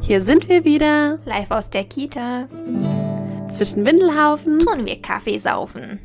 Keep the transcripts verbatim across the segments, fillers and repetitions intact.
Hier sind wir wieder. Live aus der Kita. Zwischen Windelhaufen Tun wir Kaffee saufen.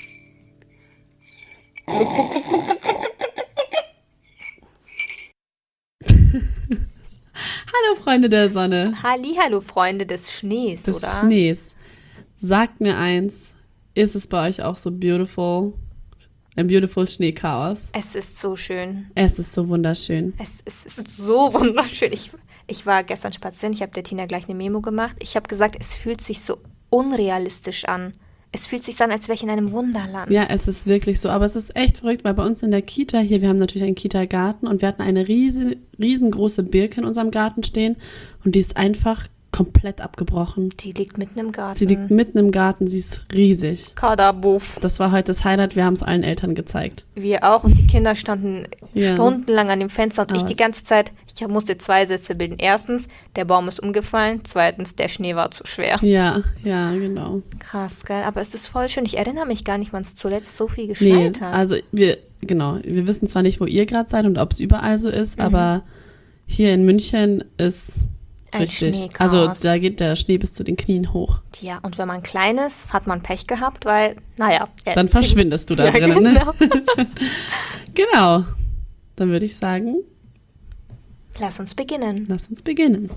Hallo Freunde der Sonne. Hallihallo Freunde des Schnees, des oder? Des Schnees. Sagt mir eins, ist es bei euch auch so beautiful? Ein beautiful Schneechaos? Es ist so schön. Es ist so wunderschön. Es, es ist so wunderschön. Ich, ich war gestern spazieren, ich habe der Tina gleich eine Memo gemacht. Ich habe gesagt, es fühlt sich so unrealistisch an. Es fühlt sich so an, als wäre ich in einem Wunderland. Ja, es ist wirklich so. Aber es ist echt verrückt, weil bei uns in der Kita hier, wir haben natürlich einen Kita-Garten und wir hatten eine riesen, riesengroße Birke in unserem Garten stehen und die ist einfach komplett abgebrochen. Die liegt mitten im Garten. Sie liegt mitten im Garten, sie ist riesig. Kadabuff. Das war heute das Highlight, wir haben es allen Eltern gezeigt. Wir auch und die Kinder standen Ja. stundenlang an dem Fenster und Aber ich die ganze Zeit, ich musste zwei Sätze bilden. Erstens, der Baum ist umgefallen. Zweitens, der Schnee war zu schwer. Ja, ja, genau. Krass, geil. Aber es ist voll schön. Ich erinnere mich gar nicht, wann es zuletzt so viel Nee, geschneit hat. also wir, genau, wir wissen zwar nicht, wo ihr gerade seid und ob es überall so ist, Mhm. aber hier in München ist Ein richtig. Schneechaos. Also da geht der Schnee bis zu den Knien hoch. Ja, und wenn man klein ist, hat man Pech gehabt, weil, naja. er Dann ist verschwindest du da ziemlich- drinnen, ja, ne? genau. Genau. Dann würde ich sagen, Lass uns beginnen. lass uns beginnen.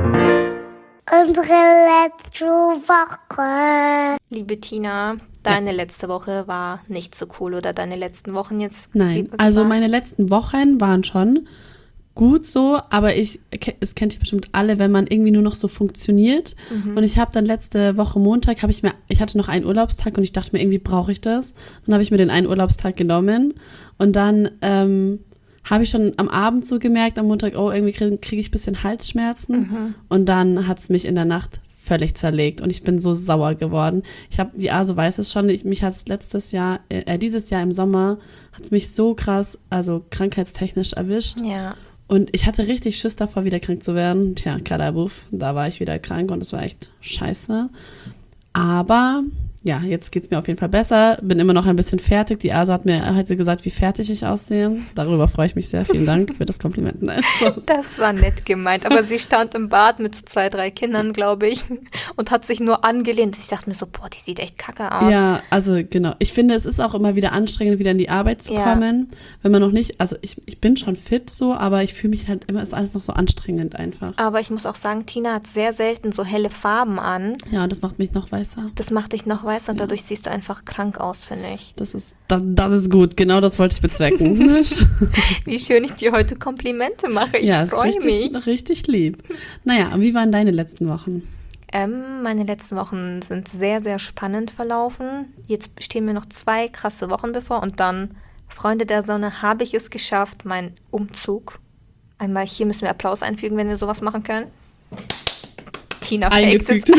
Unsere letzte Woche. Liebe Tina, deine letzte Woche war nicht so cool oder deine letzten Wochen jetzt? Nein, wie- also war- meine letzten Wochen waren schon gut so, aber ich, es kennt ihr bestimmt alle, wenn man irgendwie nur noch so funktioniert. Mhm. Und ich habe dann letzte Woche Montag, habe ich mir, ich hatte noch einen Urlaubstag und ich dachte mir, irgendwie brauche ich das. Dann habe ich mir den einen Urlaubstag genommen und dann ähm, habe ich schon am Abend so gemerkt, am Montag, oh, irgendwie kriege krieg ich ein bisschen Halsschmerzen. Mhm. Und dann hat es mich in der Nacht völlig zerlegt und ich bin so sauer geworden. Ich habe, die Aso weiß es schon, ich, mich hat es letztes Jahr, äh, dieses Jahr im Sommer, hat es mich so krass, also krankheitstechnisch erwischt. Ja. Und ich hatte richtig Schiss davor, wieder krank zu werden. Tja, Kadabuff, da war ich wieder krank und es war echt scheiße. Aber ja, jetzt geht's mir auf jeden Fall besser. Bin immer noch ein bisschen fertig. Die Aso hat mir heute gesagt, wie fertig ich aussehe. Darüber freue ich mich sehr. Vielen Dank für das Kompliment. Nein, Spaß. Das war nett gemeint, aber sie stand im Bad mit so zwei, drei Kindern, glaube ich, und hat sich nur angelehnt. Ich dachte mir so, boah, die sieht echt kacke aus. Ja, also genau. Ich finde, es ist auch immer wieder anstrengend, wieder in die Arbeit zu Ja. kommen. Wenn man noch nicht, also ich, ich bin schon fit so, aber ich fühle mich halt immer, ist alles noch so anstrengend einfach. Aber ich muss auch sagen, Tina hat sehr selten so helle Farben an. Ja, und das macht mich noch weißer. Das macht dich noch weißer und Ja. dadurch siehst du einfach krank aus, finde ich. Das ist, das, das ist gut. Genau das wollte ich bezwecken. Wie schön ich dir heute Komplimente mache. Ich ja, ist freue richtig, mich. richtig lieb. Naja, wie waren deine letzten Wochen? Ähm, meine letzten Wochen sind sehr, sehr spannend verlaufen. Jetzt stehen mir noch zwei krasse Wochen bevor und dann, Freunde der Sonne, habe ich es geschafft, mein Umzug. Einmal hier müssen wir Applaus einfügen, wenn wir sowas machen können. Tina faked es.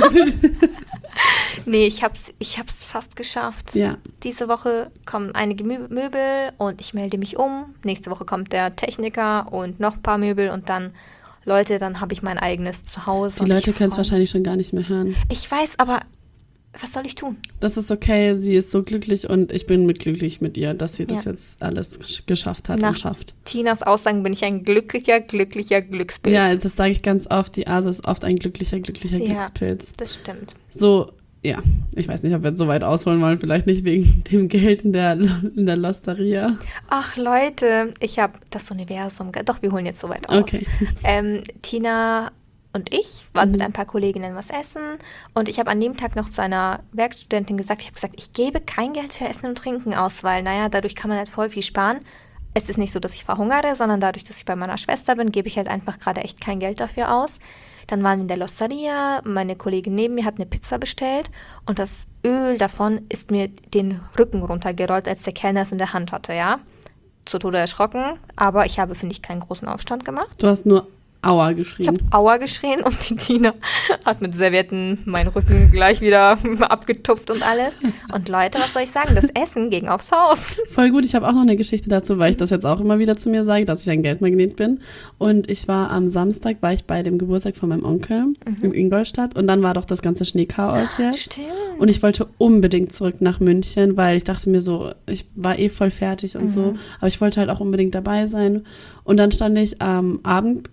Nee, ich hab's, ich hab's fast geschafft. Ja. Diese Woche kommen einige Mö- Möbel und ich melde mich um. Nächste Woche kommt der Techniker und noch ein paar Möbel und dann, Leute, dann habe ich mein eigenes Zuhause. Die und Leute ich können es freu- wahrscheinlich schon gar nicht mehr hören. Ich weiß, aber was soll ich tun? Das ist okay, sie ist so glücklich und ich bin mitglücklich mit ihr, dass sie das Ja. jetzt alles gesch- geschafft hat Nach und schafft. Tinas Aussagen bin ich ein glücklicher, glücklicher Glückspilz. Ja, das sage ich ganz oft. Die Aso ist oft ein glücklicher, glücklicher Ja. Glückspilz. Das stimmt. So, ja, ich weiß nicht, ob wir jetzt so weit ausholen wollen, vielleicht nicht wegen dem Geld in der, in der Losteria. Ach Leute, ich habe das Universum, ge- doch, wir holen jetzt so weit aus. Okay. Ähm, Tina und ich waren Mhm. mit ein paar Kolleginnen was essen und ich habe an dem Tag noch zu einer Werkstudentin gesagt, ich habe gesagt, ich gebe kein Geld für Essen und Trinken aus, weil, naja, dadurch kann man halt voll viel sparen. Es ist nicht so, dass ich verhungere, sondern dadurch, dass ich bei meiner Schwester bin, gebe ich halt einfach gerade echt kein Geld dafür aus. Dann waren wir in der Losteria, meine Kollegin neben mir hat eine Pizza bestellt und das Öl davon ist mir den Rücken runtergerollt, als der Kellner es in der Hand hatte, ja. Zu Tode erschrocken, aber ich habe, finde ich, keinen großen Aufstand gemacht. Du hast nur Aua Ich geschrien. habe Aua geschrien und die Tina hat mit Servietten meinen Rücken gleich wieder abgetupft und alles. Und Leute, was soll ich sagen? Das Essen ging aufs Haus. Voll gut, ich habe auch noch eine Geschichte dazu, weil ich das jetzt auch immer wieder zu mir sage, dass ich ein Geldmagnet bin. Und ich war am Samstag, war ich bei dem Geburtstag von meinem Onkel in Ingolstadt und dann war doch das ganze Schneechaos jetzt. Stimmt. Und ich wollte unbedingt zurück nach München, weil ich dachte mir so, ich war eh voll fertig und so, aber ich wollte halt auch unbedingt dabei sein. Und dann stand ich am Abend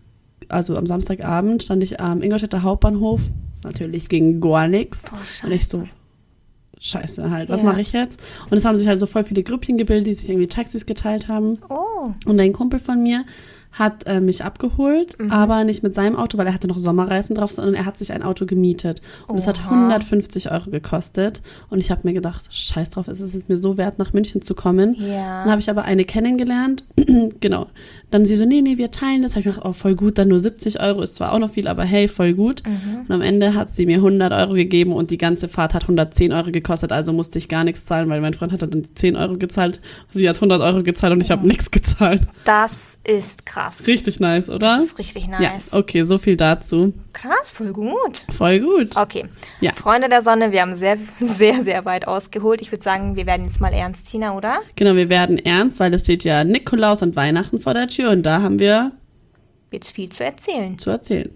also am Samstagabend stand ich am Ingolstädter Hauptbahnhof. Natürlich ging gar nichts. Oh, und ich so, scheiße halt, was Ja. mache ich jetzt? Und es haben sich halt so voll viele Grüppchen gebildet, die sich irgendwie Taxis geteilt haben. Oh. Und ein Kumpel von mir hat äh, mich abgeholt, Mhm. aber nicht mit seinem Auto, weil er hatte noch Sommerreifen drauf, sondern er hat sich ein Auto gemietet. Und es hat Oha. hundertfünfzig Euro gekostet. Und ich habe mir gedacht, scheiß drauf, es ist es mir so wert, nach München zu kommen. Ja. Dann habe ich aber eine kennengelernt. Genau. Dann sie so, nee, nee, wir teilen das. Habe ich mir gedacht, oh, voll gut, dann nur siebzig Euro, ist zwar auch noch viel, aber hey, voll gut. Mhm. Und am Ende hat sie mir hundert Euro gegeben und die ganze Fahrt hat hundertzehn Euro gekostet, also musste ich gar nichts zahlen, weil mein Freund hat dann die zehn Euro gezahlt, sie hat hundert Euro gezahlt und ich habe nichts gezahlt. Das ist krass. Richtig nice, oder? Das ist richtig nice. Ja, okay, so viel dazu. Krass, voll gut. Voll gut. Okay. Ja. Freunde der Sonne, wir haben sehr, sehr, sehr weit ausgeholt. Ich würde sagen, wir werden jetzt mal ernst, Tina, oder? Genau, wir werden ernst, weil es steht ja Nikolaus und Weihnachten vor der Tür und da haben wir Jetzt viel zu erzählen. zu erzählen.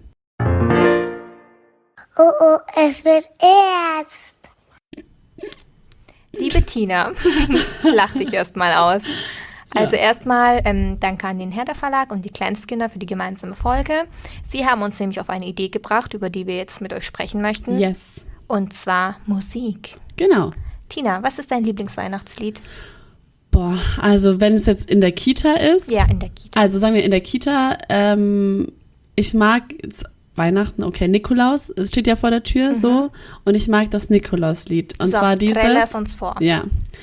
Oh oh, es wird ernst. Liebe Tina, lach dich erstmal aus. Also erstmal ähm, danke an den Herder Verlag und die Kleinstkinder für die gemeinsame Folge. Sie haben uns nämlich auf eine Idee gebracht, über die wir jetzt mit euch sprechen möchten. Yes. Und zwar Musik. Genau. Tina, was ist dein Lieblingsweihnachtslied? Boah, also wenn es jetzt in der Kita ist, Ja, in der Kita. also sagen wir in der Kita, ähm, ich mag jetzt Weihnachten, okay, Nikolaus, es steht ja vor der Tür so und ich mag das Nikolauslied und so, zwar dieses, trällers uns vor. ja,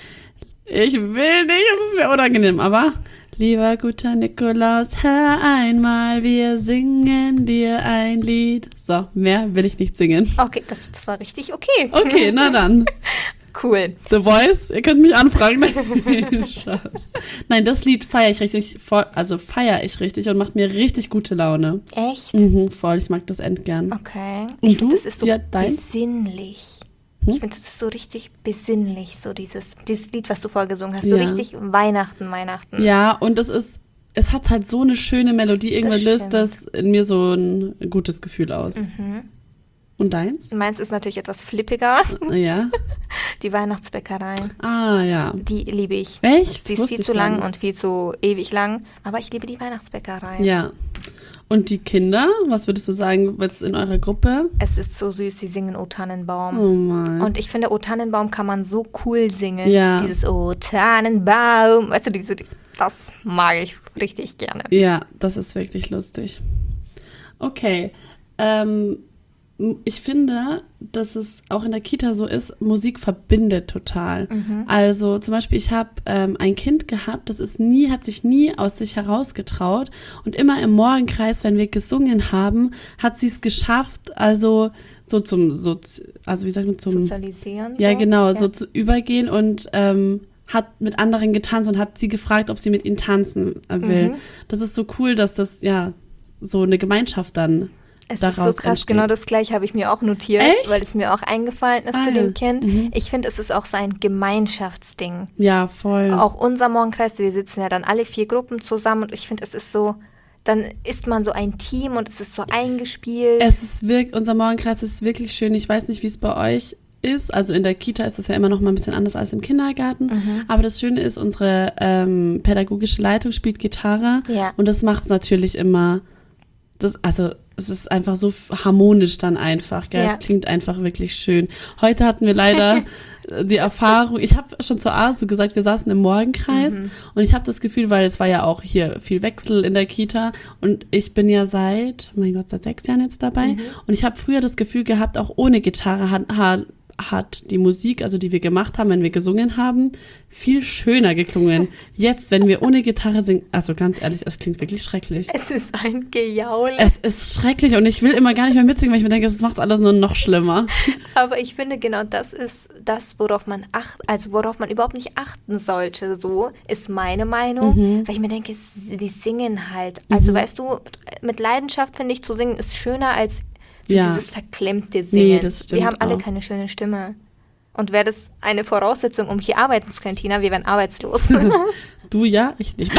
ich will nicht, es ist mir unangenehm, aber lieber guter Nikolaus, hör einmal, wir singen dir ein Lied. So, mehr will ich nicht singen. Okay, das, das war richtig okay. Okay, na dann. Cool. The Voice, ihr könnt mich anfragen. Nein, Spaß. Nein, das Lied feiere ich richtig, voll, also feiere ich richtig und macht mir richtig gute Laune. Echt? Mhm, voll, ich mag das endgern. Okay. Und Ich finde, du? das ist so Ja, deins? besinnlich. Hm? Ich finde, das ist so richtig besinnlich, so dieses, dieses Lied, was du vorgesungen hast. So Ja. richtig Weihnachten, Weihnachten. Ja, und es ist, es hat halt so eine schöne Melodie, irgendwann Das löst stimmt. das in mir so ein gutes Gefühl aus. Mhm. Und deins? Meins ist natürlich etwas flippiger. Ja. Die Weihnachtsbäckerei. Ah, ja. Die liebe ich. Echt? Sie ist Wusste viel ich zu gar lang nicht. und viel zu ewig lang. Aber ich liebe die Weihnachtsbäckerei. Ja. Und die Kinder, was würdest du sagen, jetzt in eurer Gruppe? Es ist so süß, sie singen O Tannenbaum. Oh mein. Und ich finde, O Tannenbaum kann man so cool singen. Ja. Dieses O Tannenbaum. Weißt du, diese, das mag ich richtig gerne. Ja, das ist wirklich lustig. Okay. Ähm, ich finde, dass es auch in der Kita so ist, Musik verbindet total. Mhm. Also zum Beispiel, ich habe ähm, ein Kind gehabt, das ist nie, hat sich nie aus sich herausgetraut und immer im Morgenkreis, wenn wir gesungen haben, hat sie es geschafft, also so zum, so, also wie sagt man, zum, Sozialisieren. ja so. genau, Ja. so zu übergehen und ähm, hat mit anderen getanzt und hat sie gefragt, ob sie mit ihnen tanzen äh, will. Mhm. Das ist so cool, dass das ja so eine Gemeinschaft dann Es daraus ist so krass, entsteht. genau das gleiche habe ich mir auch notiert, Echt? weil es mir auch eingefallen ist Ah, zu ja. dem Kind. Mhm. Ich finde, es ist auch so ein Gemeinschaftsding. Ja, voll. Auch unser Morgenkreis, wir sitzen ja dann alle vier Gruppen zusammen und ich finde, es ist so, dann ist man so ein Team und es ist so eingespielt. Es ist wirklich, unser Morgenkreis ist wirklich schön. Ich weiß nicht, wie es bei euch ist. Also in der Kita ist das ja immer noch mal ein bisschen anders als im Kindergarten. Mhm. Aber das Schöne ist, unsere ähm, pädagogische Leitung spielt Gitarre. Ja. Und das macht es natürlich immer, das, also es ist einfach so harmonisch dann einfach. Gell? Ja. Es klingt einfach wirklich schön. Heute hatten wir leider die Erfahrung, ich habe schon zur Asu gesagt, wir saßen im Morgenkreis Mhm. und ich habe das Gefühl, weil es war ja auch hier viel Wechsel in der Kita und ich bin ja seit, mein Gott, seit sechs Jahren jetzt dabei Mhm. und ich habe früher das Gefühl gehabt, auch ohne Gitarre hat, hat, hat die Musik, also die wir gemacht haben, wenn wir gesungen haben, viel schöner geklungen. Jetzt, wenn wir ohne Gitarre singen, also ganz ehrlich, es klingt wirklich schrecklich. Es ist ein Gejaul. Es ist schrecklich und ich will immer gar nicht mehr mitsingen, weil ich mir denke, es macht alles nur noch schlimmer. Aber ich finde, genau das ist das, worauf man acht, also worauf man überhaupt nicht achten sollte. So ist meine Meinung. Mhm. Weil ich mir denke, es- wir singen halt. Also weißt du, mit Leidenschaft finde ich zu singen ist schöner als so Ja. dieses verklemmte Singen. Nee, das stimmt wir haben alle auch. keine schöne Stimme. Und wäre das eine Voraussetzung, um hier arbeiten zu können, Tina, wir wären arbeitslos. Du ja, ich nicht.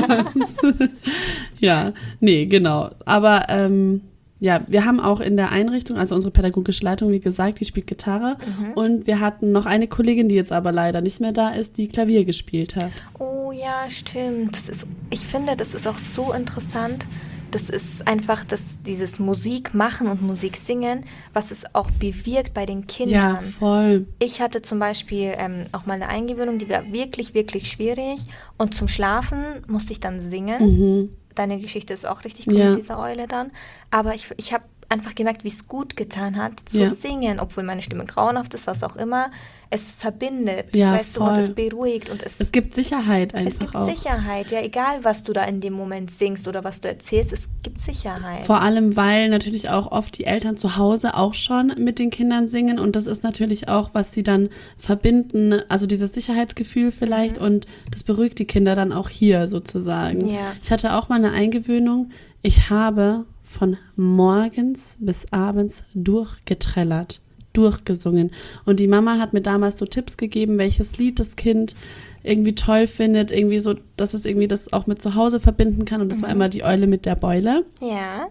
Ja, nee, genau. Aber ähm, ja, wir haben auch in der Einrichtung, also unsere pädagogische Leitung, wie gesagt, die spielt Gitarre. Mhm. Und wir hatten noch eine Kollegin, die jetzt aber leider nicht mehr da ist, die Klavier gespielt hat. Oh ja, stimmt. Das ist, ich finde, das ist auch so interessant, das ist einfach das, dieses Musik machen und Musik singen, was es auch bewirkt bei den Kindern. Ja, voll. Ich hatte zum Beispiel ähm, auch mal eine Eingewöhnung, die war wirklich, wirklich schwierig. Und zum Schlafen musste ich dann singen. Mhm. Deine Geschichte ist auch richtig cool Ja. mit dieser Eule dann. Aber ich, ich habe einfach gemerkt, wie es gut getan hat, zu Ja. singen, obwohl meine Stimme grauenhaft ist, was auch immer. Es verbindet, Ja, weißt du, und voll. es beruhigt und es, Es gibt Sicherheit es einfach gibt auch. Sicherheit. Ja, egal, was du da in dem Moment singst oder was du erzählst, es gibt Sicherheit. Vor allem, weil natürlich auch oft die Eltern zu Hause auch schon mit den Kindern singen und das ist natürlich auch, was sie dann verbinden, also dieses Sicherheitsgefühl vielleicht Mhm. und das beruhigt die Kinder dann auch hier sozusagen. Ja. Ich hatte auch mal eine Eingewöhnung, ich habe von morgens bis abends durchgetrellert, durchgesungen und die Mama hat mir damals so Tipps gegeben, welches Lied das Kind irgendwie toll findet, irgendwie so, dass es irgendwie das auch mit zu Hause verbinden kann und das war immer die Eule mit der Beule. Ja.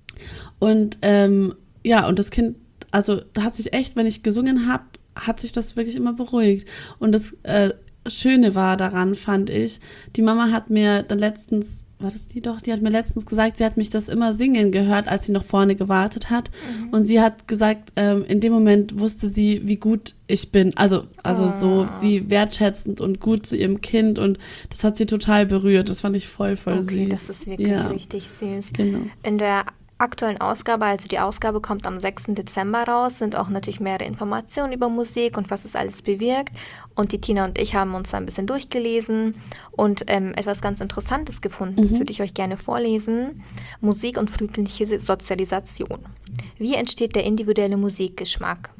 Und ähm, ja, und das Kind, also da hat sich echt, wenn ich gesungen habe, hat sich das wirklich immer beruhigt. Und das äh, Schöne war daran, fand ich, die Mama hat mir dann letztens, war das die doch, die hat mir letztens gesagt, sie hat mich das immer singen gehört, als sie noch vorne gewartet hat. Mhm. Und sie hat gesagt, ähm, in dem Moment wusste sie, wie gut ich bin. Also, also Oh. so wie wertschätzend und gut zu ihrem Kind. Und das hat sie total berührt. Das fand ich voll, voll Okay, süß. das ist wirklich ja, richtig süß. genau. In der aktuellen Ausgabe, also die Ausgabe kommt am sechsten Dezember raus, sind auch natürlich mehrere Informationen über Musik und was es alles bewirkt. Und die Tina und ich haben uns da ein bisschen durchgelesen und ähm, etwas ganz Interessantes gefunden. Das würde ich euch gerne vorlesen. Musik und frühkindliche Sozialisation. Wie entsteht der individuelle Musikgeschmack?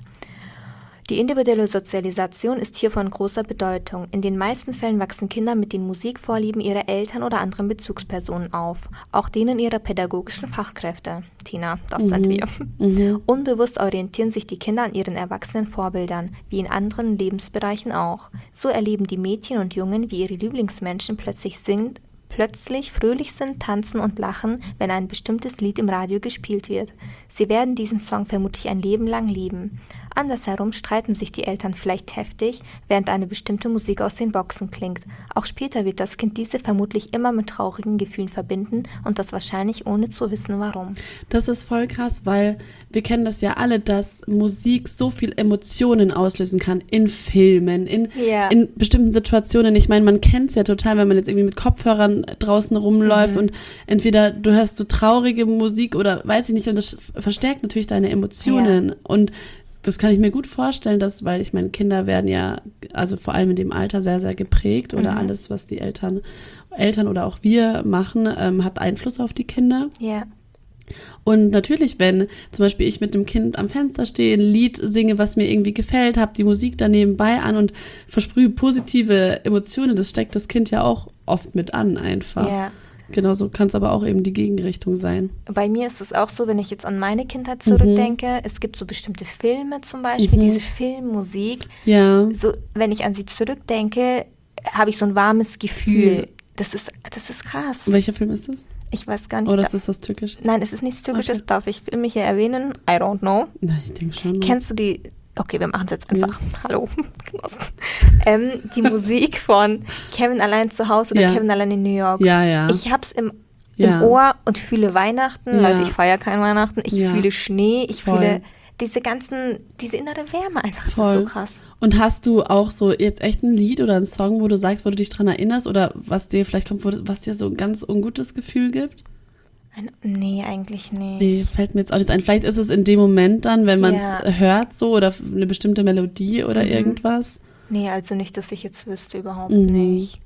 Die individuelle Sozialisation ist hier von großer Bedeutung. In den meisten Fällen wachsen Kinder mit den Musikvorlieben ihrer Eltern oder anderen Bezugspersonen auf, auch denen ihrer pädagogischen Fachkräfte. Tina, das sind wir. Mhm. Unbewusst orientieren sich die Kinder an ihren erwachsenen Vorbildern, wie in anderen Lebensbereichen auch. So erleben die Mädchen und Jungen, wie ihre Lieblingsmenschen plötzlich sind, plötzlich fröhlich sind, tanzen und lachen, wenn ein bestimmtes Lied im Radio gespielt wird. Sie werden diesen Song vermutlich ein Leben lang lieben. Andersherum streiten sich die Eltern vielleicht heftig, während eine bestimmte Musik aus den Boxen klingt. Auch später wird das Kind diese vermutlich immer mit traurigen Gefühlen verbinden und das wahrscheinlich ohne zu wissen, warum. Das ist voll krass, weil wir kennen das ja alle, dass Musik so viel Emotionen auslösen kann in Filmen, in, Ja. in bestimmten Situationen. Ich meine, man kennt es ja total, wenn man jetzt irgendwie mit Kopfhörern draußen rumläuft und entweder du hörst so traurige Musik oder weiß ich nicht und das verstärkt natürlich deine Emotionen und das kann ich mir gut vorstellen, dass, weil ich meine, Kinder werden ja, also vor allem in dem Alter sehr, sehr geprägt oder Mhm. alles, was die Eltern, Eltern oder auch wir machen, ähm, hat Einfluss auf die Kinder. Ja. Und natürlich, wenn zum Beispiel ich mit dem Kind am Fenster stehe, ein Lied singe, was mir irgendwie gefällt, habe die Musik da nebenbei an und versprühe positive Emotionen, das steckt das Kind ja auch oft mit an einfach. Ja. Genauso kann es aber auch eben die Gegenrichtung sein. Bei mir ist es auch so, wenn ich jetzt an meine Kindheit zurückdenke, es gibt so bestimmte Filme zum Beispiel, Mhm. diese Filmmusik, Ja, so, wenn ich an sie zurückdenke, habe ich so ein warmes Gefühl. Gefühl. Das ist, das ist krass. welcher Film ist das? Ich weiß gar nicht. Oder da- ist das was Türkisches? Nein, es ist nichts Türkisches, Okay. darf ich Filme hier erwähnen? I don't know. Nein, ich denke schon. Kennst du die? Okay, wir machen es jetzt einfach. Hallo. ähm, die Musik von Kevin allein zu Hause oder Ja. Kevin allein in New York. Ja, ja. Ich hab's im, Ja. im Ohr und fühle Weihnachten, Ja. also ich feiere kein Weihnachten. Ich Ja. fühle Schnee, ich Voll. fühle diese ganzen, diese innere Wärme einfach. Das Voll. ist so krass. Und hast du auch so jetzt echt ein Lied oder einen Song, wo du sagst, wo du dich dran erinnerst oder was dir vielleicht kommt, wo, was dir so ein ganz ungutes Gefühl gibt? Ein, nee, eigentlich nicht. Nee, fällt mir jetzt auch nicht ein. Vielleicht ist es in dem Moment dann, wenn man es Ja. hört so oder eine bestimmte Melodie oder Mhm. irgendwas. Nee, also nicht, dass ich jetzt wüsste, überhaupt Mhm. nicht.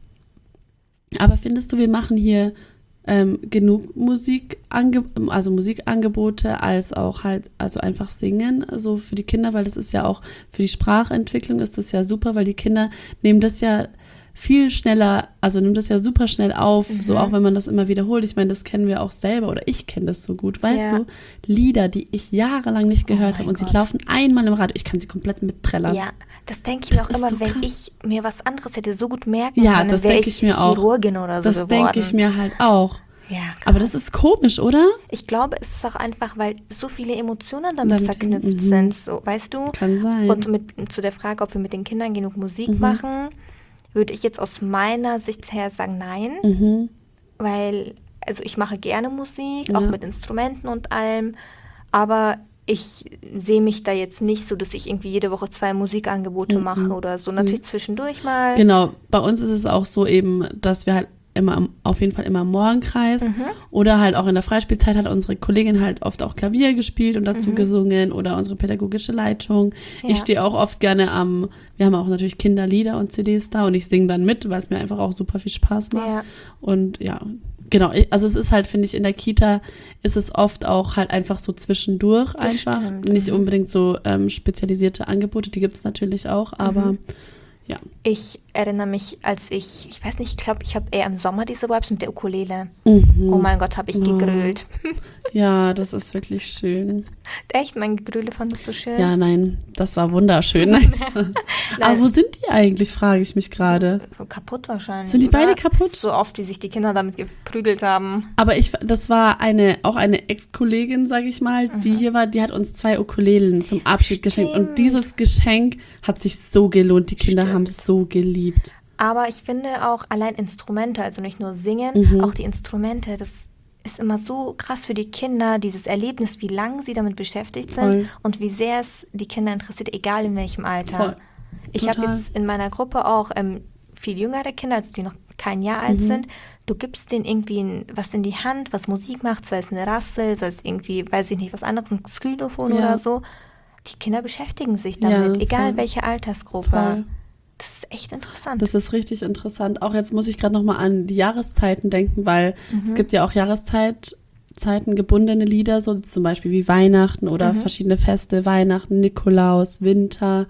Aber findest du, wir machen hier ähm, genug Musik, also Musikangebote als auch halt, also einfach singen, so für die Kinder, weil das ist ja auch für die Sprachentwicklung ist das ja super, weil die Kinder nehmen das ja viel schneller, also nimmt das ja super schnell auf, Mhm. so auch wenn man das immer wiederholt. Ich meine, das kennen wir auch selber oder ich kenne das so gut, weißt Ja. du? Lieder, die ich jahrelang nicht Oh gehört mein habe und Gott. sie laufen einmal im Radio, ich kann sie komplett mitträllern. Ja, das denke ich mir Das auch ist immer, so wenn krass. ich mir was anderes hätte so gut merken Ja, können, das wäre denke ich ich mir auch. Chirurgin oder so Das geworden. denke ich mir halt auch. Ja, krass. Aber das ist komisch, oder? Ich glaube, es ist auch einfach, weil so viele Emotionen damit, Damit, verknüpft mhm. sind, so, weißt du? Kann sein. Und mit, zu der Frage, ob wir mit den Kindern genug Musik Mhm. machen, würde ich jetzt aus meiner Sicht her sagen, nein, Mhm. weil also ich mache gerne Musik, Ja. auch mit Instrumenten und allem, aber ich sehe mich da jetzt nicht so, dass ich irgendwie jede Woche zwei Musikangebote Mhm. mache oder so. Natürlich zwischendurch mal. Genau, bei uns ist es auch so eben, dass wir halt immer am- auf jeden Fall immer im Morgenkreis Mhm. oder halt auch in der Freispielzeit hat unsere Kollegin halt oft auch Klavier gespielt und dazu gesungen oder unsere pädagogische Leitung. Mhm. Ja. Ich stehe auch oft gerne am, wir haben auch natürlich Kinderlieder und C Ds da und ich singe dann mit, weil es mir einfach auch super viel Spaß macht. Ja. Und ja, genau, ich- also es ist halt, finde ich, in der Kita ist es oft auch halt einfach so zwischendurch Das einfach. stimmt, Nicht mhm. unbedingt so ähm, spezialisierte Angebote, die gibt es natürlich auch, aber ja. Ich erinnere mich, als ich, ich weiß nicht, ich glaube, ich habe eher im Sommer diese Vibes mit der Ukulele. Mhm. Oh mein Gott, habe ich Oh. gegrölt. Ja, das ist wirklich schön. Echt, mein Gegröle fandest du schön? Ja, nein, das war wunderschön. Nein, Spaß. Aber wo sind die eigentlich, frage ich mich gerade. Kaputt wahrscheinlich. Sind die oder? beide kaputt? So oft, wie sich die Kinder damit geprügelt haben. Aber ich, das war eine, auch eine Ex-Kollegin, sage ich mal, die hier war, die hat uns zwei Ukulelen zum Abschied geschenkt. Und Stimmt. dieses Geschenk hat sich so gelohnt. Die Kinder haben es so geliebt. Aber ich finde auch allein Instrumente, also nicht nur singen, Mhm. auch die Instrumente, das ist immer so krass für die Kinder, dieses Erlebnis, wie lange sie damit beschäftigt sind Voll. und wie sehr es die Kinder interessiert, egal in welchem Alter. Voll. Ich habe Total. jetzt in meiner Gruppe auch ähm, viel jüngere Kinder, also die noch kein Jahr Mhm. alt sind. Du gibst denen irgendwie ein, was in die Hand, was Musik macht, sei es eine Rassel, sei es irgendwie, weiß ich nicht, was anderes, ein Xylophon Ja. oder so. Die Kinder beschäftigen sich Ja, damit, egal voll. welche Altersgruppe. Voll. Das ist echt interessant. Das ist richtig interessant. Auch jetzt muss ich gerade nochmal an die Jahreszeiten denken, weil es gibt ja auch Jahreszeiten gebundene Lieder, so zum Beispiel wie Weihnachten oder verschiedene Feste, Weihnachten, Nikolaus, Winter,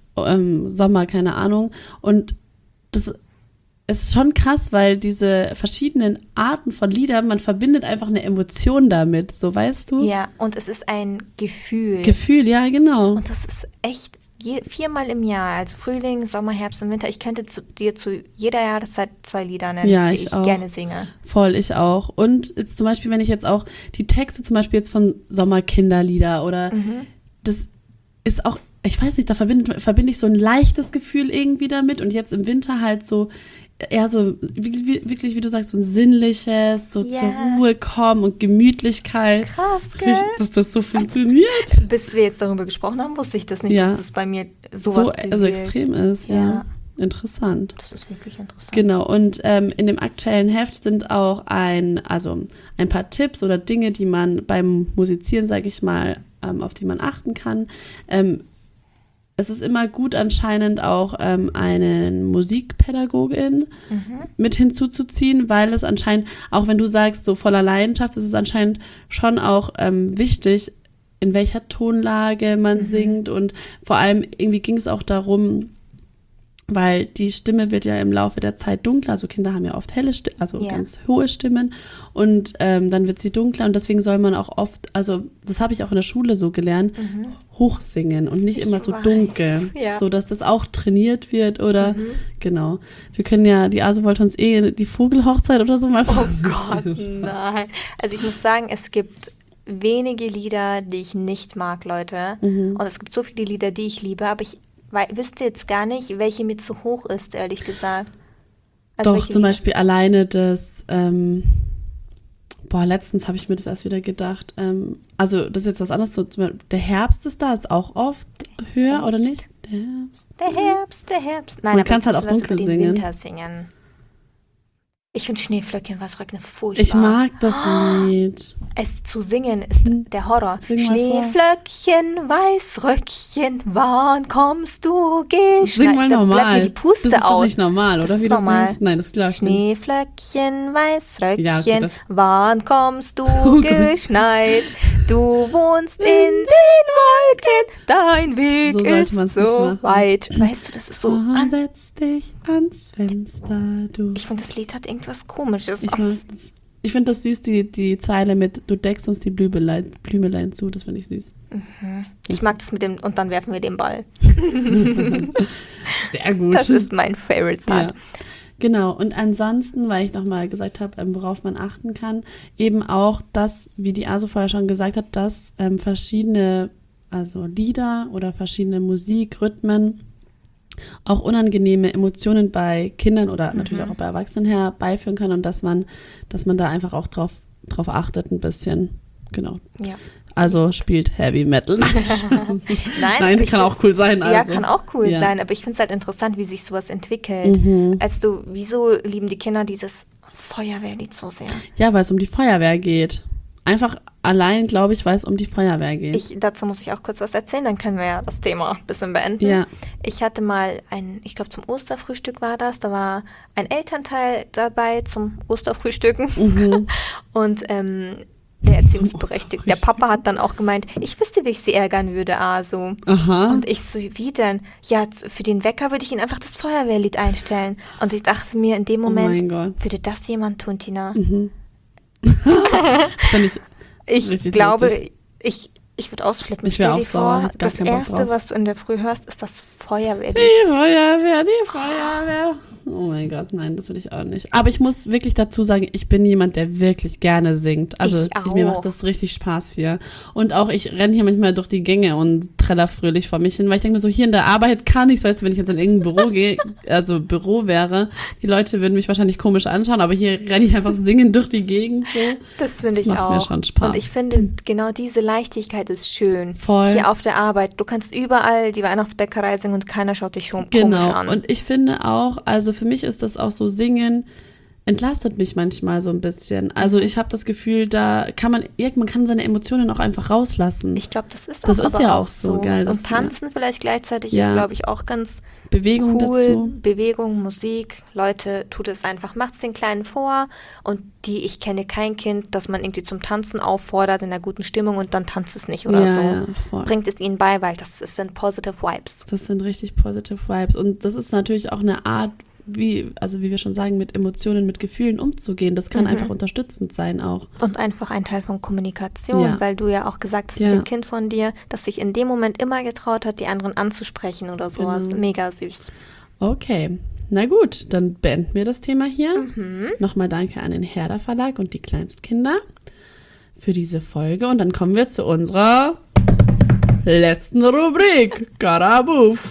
ähm, Sommer, keine Ahnung. Und das ist schon krass, weil diese verschiedenen Arten von Liedern, man verbindet einfach eine Emotion damit, so weißt du? Ja, und es ist ein Gefühl. Gefühl, ja, genau. Und das ist echt je, viermal im Jahr, also Frühling, Sommer, Herbst und Winter. Ich könnte zu, dir zu jeder Jahreszeit zwei Lieder nennen, Ja, die ich ich auch. gerne singe. Voll, ich auch. Und jetzt zum Beispiel, wenn ich jetzt auch die Texte zum Beispiel jetzt von Sommerkinderlieder oder das ist auch, ich weiß nicht, da verbinde, verbinde ich so ein leichtes Gefühl irgendwie damit und jetzt im Winter halt so eher so, wie, wie, wirklich, wie du sagst, so ein sinnliches, so Ja. zur Ruhe kommen und Gemütlichkeit. Krass, gell? Richtig, dass das so funktioniert. Bis wir jetzt darüber gesprochen haben, wusste ich das nicht, Ja. dass das bei mir sowas So also bewirkt. extrem ist, ja. Ja. Interessant. Das ist wirklich interessant. Genau, und ähm, in dem aktuellen Heft sind auch ein, also ein paar Tipps oder Dinge, die man beim Musizieren, sage ich mal, ähm, auf die man achten kann. Ähm, es ist immer gut anscheinend auch ähm, einen Musikpädagogin mit hinzuzuziehen, weil es anscheinend, auch wenn du sagst, so voller Leidenschaft, ist es anscheinend schon auch ähm, wichtig, in welcher Tonlage man singt und vor allem irgendwie ging es auch darum, weil die Stimme wird ja im Laufe der Zeit dunkler, also Kinder haben ja oft helle Stimmen, also Ja. ganz hohe Stimmen und ähm, dann wird sie dunkler und deswegen soll man auch oft, also das habe ich auch in der Schule so gelernt, hochsingen und nicht Ich immer so weiß, dunkel, ja. so dass das auch trainiert wird oder genau. Wir können ja, die Aso wollte uns eh die Vogelhochzeit oder so mal Oh Gott, nein. Also ich muss sagen, es gibt wenige Lieder, die ich nicht mag, Leute. Mhm. Und es gibt so viele Lieder, die ich liebe, aber ich wei- wüsste jetzt gar nicht, welche mir zu hoch ist, ehrlich gesagt. Also Doch, welche zum Lieder- Beispiel alleine das, ähm, boah, letztens habe ich mir das erst wieder gedacht. Ähm, also, das ist jetzt was anderes. So, zum Beispiel, der Herbst ist da, ist auch oft höher, oder nicht? Der Herbst. Der Herbst, der Herbst. Nein, Man aber kann's jetzt halt müssen auch wir was dunkel über den singen. Winter singen. Ich finde Schneeflöckchen, was regnet, furchtbar. Ich mag das Lied. Es zu singen ist der Horror. Sing mal vor. Schneeflöckchen, Weißröckchen, wann kommst du geschneit? Sing mal Da bleibt mir normal. die Puste Das ist doch aus. nicht normal, Das oder? ist Wie du normal. singst? Nein, das glaube ich nicht. Schneeflöckchen, Weißröckchen, Ja, okay, das- wann kommst du Gott. geschneit? Du wohnst in den Wolken, dein Weg So sollte ist man's nicht so machen. weit. Weißt du, das ist so... Oh, an- setz dich ans Fenster, du. Ich finde, das Lied hat irgendwas Komisches. Ich, mag das. Ich finde das süß, die, die Zeile mit du deckst uns die Blümelein, Blümelein zu, das finde ich süß. Ich mag das mit dem... Und dann werfen wir den Ball. Sehr gut. Das ist mein Favorite Part. Ja. Genau, und ansonsten, weil ich nochmal gesagt habe, ähm, worauf man achten kann, eben auch das, wie die Aso vorher schon gesagt hat, dass ähm, verschiedene, also Lieder oder verschiedene Musikrhythmen auch unangenehme Emotionen bei Kindern oder Mhm. natürlich auch bei Erwachsenen herbeiführen kann und dass man, dass man da einfach auch drauf, drauf achtet ein bisschen. Genau. Ja. Also spielt Heavy Metal. Nein, Nein, ich kann find- auch cool sein. Ja, Also. kann auch cool Ja. sein, aber ich finde es halt interessant, wie sich sowas entwickelt. Mhm. Also du, wieso lieben die Kinder dieses Feuerwehrlied so sehr? Ja, weil es um die Feuerwehr geht. Einfach allein, glaube ich, weil es um die Feuerwehr geht. Ich, dazu muss ich auch kurz was erzählen, dann können wir ja das Thema ein bisschen beenden. Ja. Ich hatte mal ein, ich glaube zum Osterfrühstück war das, da war ein Elternteil dabei zum Osterfrühstücken Mhm. und ähm, der Erziehungsberechtigte, der Papa hat dann auch gemeint, ich wüsste, wie ich sie ärgern würde, also. Aha. Und ich so, wie denn? Ja, z- für den Wecker würde ich ihn einfach das Feuerwehrlied einstellen. Und ich dachte mir in dem Oh mein Moment, Gott. würde das jemand tun, Tina? Das fand ich Ich richtig glaube, lustig. ich, ich würde ausflippen. Ich wär Stell auch dir sauer, vor, hätte gar das keinen Bock Erste, drauf. was du in der Früh hörst, ist das Feuerwehrlied. Die Feuerwehr, die Feuerwehr. Oh mein Gott, nein, das will ich auch nicht. Aber ich muss wirklich dazu sagen, ich bin jemand, der wirklich gerne singt. Also Ich auch. mir macht das richtig Spaß hier. Und auch ich renne hier manchmal durch die Gänge und treller fröhlich vor mich hin, weil ich denke mir so, hier in der Arbeit kann ich, weißt du, wenn ich jetzt in irgendein Büro gehe, also Büro wäre, die Leute würden mich wahrscheinlich komisch anschauen, aber hier renne ich einfach singend durch die Gegend so. Das finde Das ich macht auch. mir schon Spaß. Und ich finde, genau diese Leichtigkeit ist schön. Voll. Hier auf der Arbeit. Du kannst überall die Weihnachtsbäckerei singen und keiner schaut dich schon komisch Genau. an. Und ich finde auch, also für mich ist das auch so, Singen entlastet mich manchmal so ein bisschen. Also ich habe das Gefühl, da kann man, man kann seine Emotionen auch einfach rauslassen. ich glaube, das ist Das auch, ist aber ja auch auch so, gell, das- und tanzen vielleicht gleichzeitig Ja. ist, glaube ich, auch ganz Bewegung cool. dazu. Bewegung, Musik. Leute, tut es einfach. Macht's den Kleinen vor. Und die, ich kenne kein Kind, das man irgendwie zum Tanzen auffordert in einer guten Stimmung und dann tanzt es nicht oder Ja, so. ja, voll. Bringt es ihnen bei, weil das, das sind positive Vibes. Das sind richtig positive Vibes. Und das ist natürlich auch eine Art, wie, also wie wir schon sagen, mit Emotionen, mit Gefühlen umzugehen. Das kann Mhm. einfach unterstützend sein auch. Und einfach ein Teil von Kommunikation, Ja. weil du ja auch gesagt hast Ja. mit dem Kind von dir, dass sich in dem Moment immer getraut hat, die anderen anzusprechen oder sowas. Genau. Mega süß. Okay, na gut, dann beenden wir das Thema hier. Mhm. Nochmal danke an den Herder Verlag und die Kleinstkinder für diese Folge. Und dann kommen wir zu unserer letzten Rubrik. Karabuf.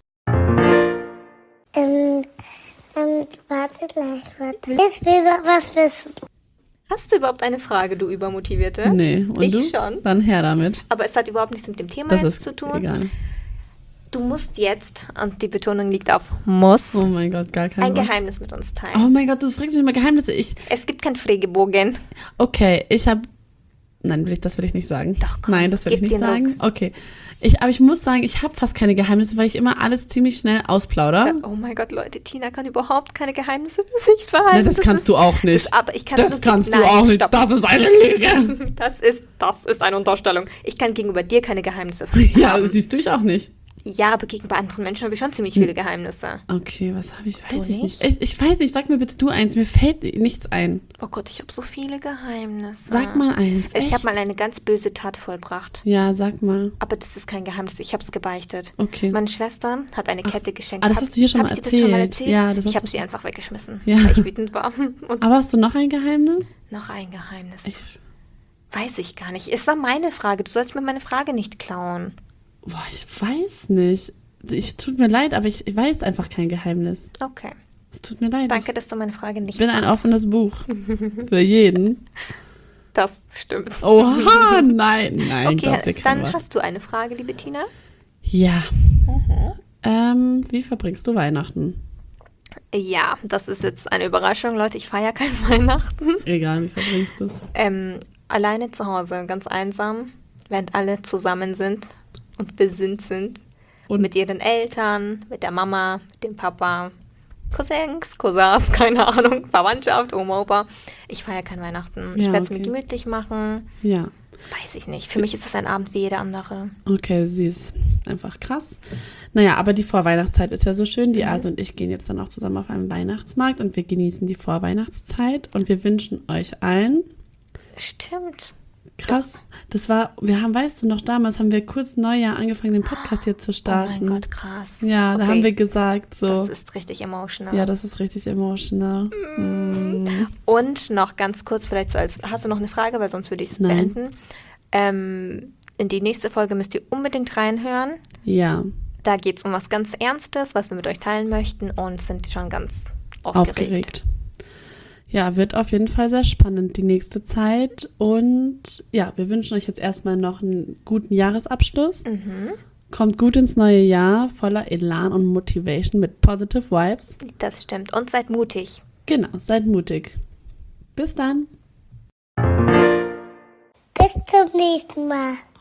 Ähm, ähm, warte gleich, warte. Ich will doch was wissen. Hast du überhaupt eine Frage, du Übermotivierte? Nee, und ich du? schon. Dann her damit. Aber es hat überhaupt nichts mit dem Thema Das jetzt ist zu tun. egal. Du musst jetzt, und die Betonung liegt auf muss, Oh mein Gott, gar kein ein Wort. Geheimnis mit uns teilen. Oh mein Gott, du fragst mich immer Geheimnisse. Ich, Es gibt keinen Fragebogen. okay, ich habe, nein, will ich, das will ich nicht sagen. Doch, komm, nein, das will ich gib nicht dir sagen. Okay, ich, aber ich muss sagen, ich habe fast keine Geheimnisse, weil ich immer alles ziemlich schnell ausplaudere. Oh mein Gott, Leute, Tina kann überhaupt keine Geheimnisse für sich verhalten. Nein, das kannst ist, du auch nicht. Das, aber ich kann Das nur- kannst du Nein, auch nicht. stopp. Das ist eine Lüge. Das ist, das ist eine Unterstellung. Ich kann gegenüber dir keine Geheimnisse haben. Ja, siehst du ich auch nicht. Ja, aber gegenüber anderen Menschen habe ich schon ziemlich viele Geheimnisse. Okay, was habe ich? Weiß Du ich nicht. nicht? Ich, ich weiß nicht, sag mir bitte du eins. Mir fällt nichts ein. Oh Gott, ich habe so viele Geheimnisse. Sag mal eins. Ich echt? habe mal eine ganz böse Tat vollbracht. Ja, sag mal. Aber das ist kein Geheimnis. Ich habe es gebeichtet. Okay. Meine Schwester hat eine Kette geschenkt. ah, das Hab- hast du hier schon hab mal ich dir das schon mal erzählt. erzählt? Ja, das hast ich habe du sie schon- einfach weggeschmissen, Ja. weil ich wütend war. Und Aber hast du noch ein Geheimnis? noch ein Geheimnis. Ich, Weiß ich gar nicht. Es war meine Frage. Du sollst mir meine Frage nicht klauen. boah, ich weiß nicht. Ich tut mir leid, aber ich weiß einfach kein Geheimnis. Okay. Es tut mir leid. Danke, dass du meine Frage nicht Ich bin ein offenes Buch. Für jeden. Das stimmt. Oha, nein, nein. glaub dir Okay, kein dann Wort. hast du eine Frage, liebe Tina. Ja. Ähm, wie verbringst du Weihnachten? Ja, das ist jetzt eine Überraschung, Leute. Ich feiere kein Weihnachten. Egal, wie verbringst du es? Ähm, alleine zu Hause, ganz einsam, während alle zusammen sind und besinnt sind. Und- mit ihren Eltern, mit der Mama, mit dem Papa, Cousins, Cousins, keine Ahnung, Verwandtschaft, Oma, Opa. Ich feiere kein Weihnachten. ich Ja, werde es mir okay. gemütlich machen. Ja. Weiß ich nicht. Für mich ist das ein Abend wie jeder andere. Okay, sie ist einfach krass. Naja, aber die Vorweihnachtszeit ist ja so schön. Mhm. Die Ase und ich gehen jetzt dann auch zusammen auf einen Weihnachtsmarkt und wir genießen die Vorweihnachtszeit und wir wünschen euch allen, Stimmt. krass, das war, wir haben, weißt du noch, damals haben wir kurz Neujahr angefangen, den Podcast hier zu Oh starten. mein Gott, krass. Ja, da Okay, haben wir gesagt, so. Das ist richtig emotional. Ja, das ist richtig emotional. Mm. Und noch ganz kurz, vielleicht so als, hast du noch eine Frage, weil sonst würde ich es Nein. beenden. Ähm, in die nächste Folge müsst ihr unbedingt reinhören. Ja, Da geht es um was ganz Ernstes, was wir mit euch teilen möchten und sind schon ganz aufgeregt. Aufgeregt. Ja, wird auf jeden Fall sehr spannend die nächste Zeit. Und ja, wir wünschen euch jetzt erstmal noch einen guten Jahresabschluss. Mhm. Kommt gut ins neue Jahr, voller Elan und Motivation mit Positive Vibes. Das stimmt. Und seid mutig. Genau, seid mutig. Bis dann. Bis zum nächsten Mal.